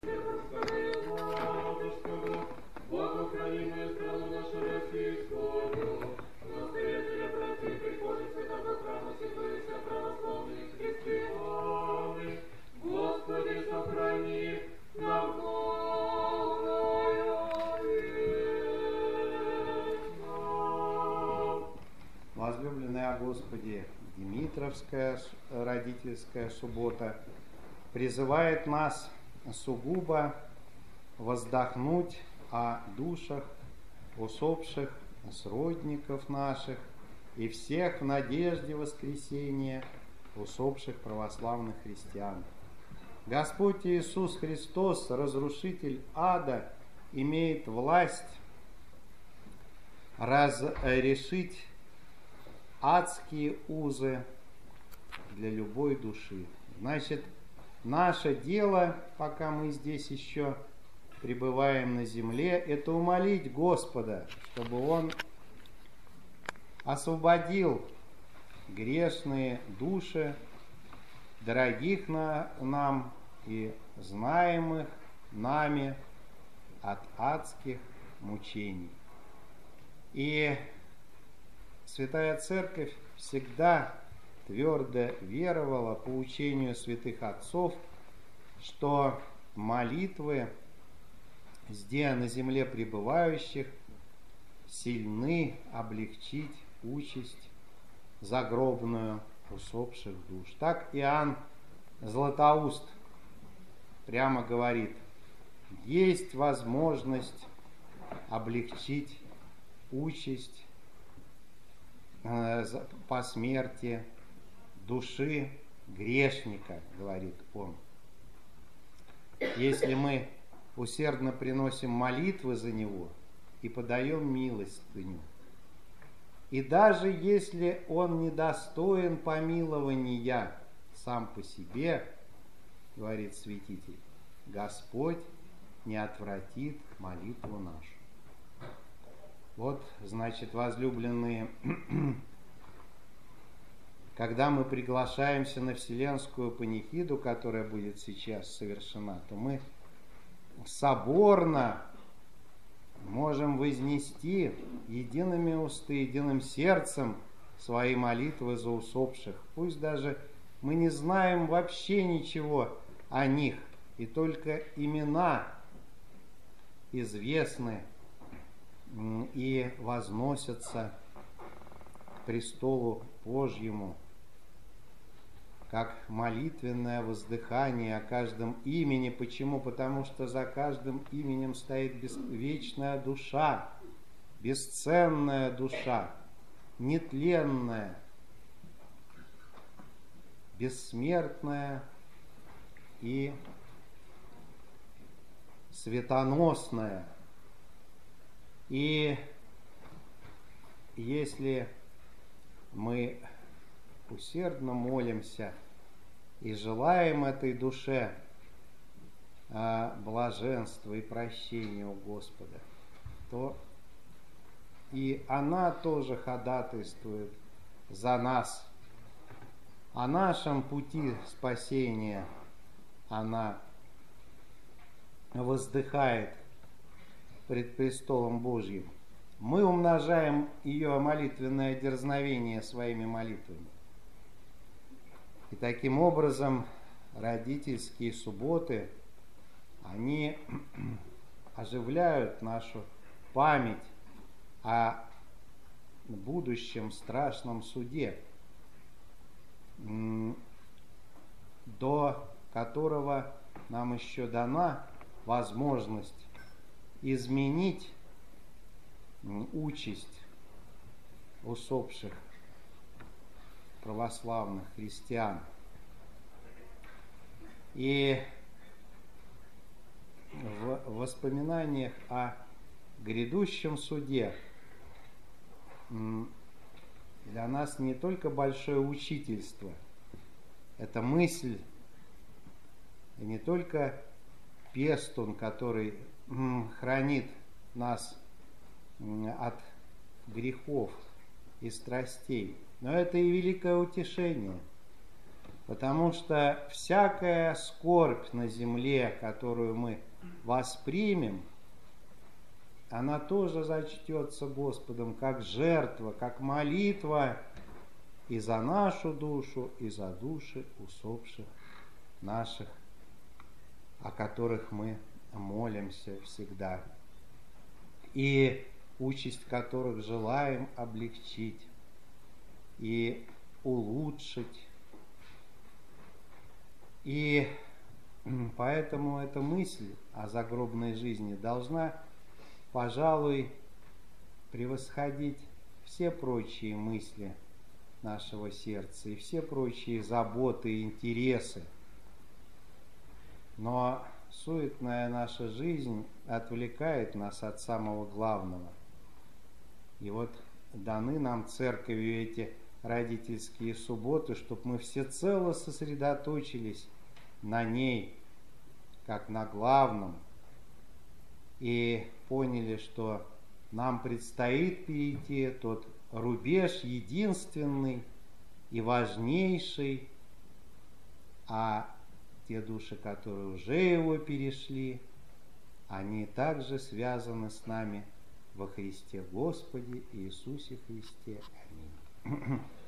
Возлюбленная о Господе, Димитровская родительская суббота призывает нас сугубо воздохнуть о душах усопших сродников наших и всех в надежде воскресения усопших православных христиан. Господь Иисус Христос, разрушитель ада, имеет власть разрешить адские узы для любой души. Значит, наше дело, пока мы здесь еще пребываем на земле, это умолить Господа, чтобы Он освободил грешные души, дорогих нам и знаемых нами от адских мучений. И Святая Церковь всегда твердо веровала по учению святых отцов, что молитвы здесь на земле пребывающих сильны облегчить участь загробную усопших душ. Так Иоанн Златоуст прямо говорит: есть возможность облегчить участь по смерти души грешника, говорит он. Если мы усердно приносим молитвы за него и подаем милостыню, и даже если он недостоин помилования сам по себе, говорит святитель, Господь не отвратит молитву нашу. Вот, значит, возлюбленные, когда мы приглашаемся на Вселенскую панихиду, которая будет сейчас совершена, то мы соборно можем вознести едиными устами, единым сердцем свои молитвы за усопших. Пусть даже мы не знаем вообще ничего о них, и только имена известны и возносятся к престолу Божьему, как молитвенное воздыхание о каждом имени. Почему? Потому что за каждым именем стоит вечная душа, бесценная душа, нетленная, бессмертная и светоносная. И если мы усердно молимся и желаем этой душе блаженства и прощения у Господа, то и она тоже ходатайствует за нас. О нашем пути спасения она воздыхает пред престолом Божьим. Мы умножаем ее молитвенное дерзновение своими молитвами. И таким образом родительские субботы, они оживляют нашу память о будущем страшном суде, до которого нам еще дана возможность изменить участь усопших православных христиан. И в воспоминаниях о грядущем суде для нас не только большое учительство, это мысль, и не только пестун, который хранит нас от грехов и страстей, но это и великое утешение. Потому что всякая скорбь на земле, которую мы воспримем, она тоже зачтется Господом как жертва, как молитва и за нашу душу, и за души усопших наших, о которых мы молимся всегда, и участь которых желаем облегчить и улучшить. И поэтому эта мысль о загробной жизни должна, пожалуй, превосходить все прочие мысли нашего сердца и все прочие заботы и интересы. Но суетная наша жизнь отвлекает нас от самого главного. И вот даны нам церковью эти родительские субботы, чтобы мы всецело сосредоточились на ней, как на главном, и поняли, что нам предстоит перейти тот рубеж единственный и важнейший, а те души, которые уже его перешли, они также связаны с нами во Христе Господе Иисусе Христе. Аминь.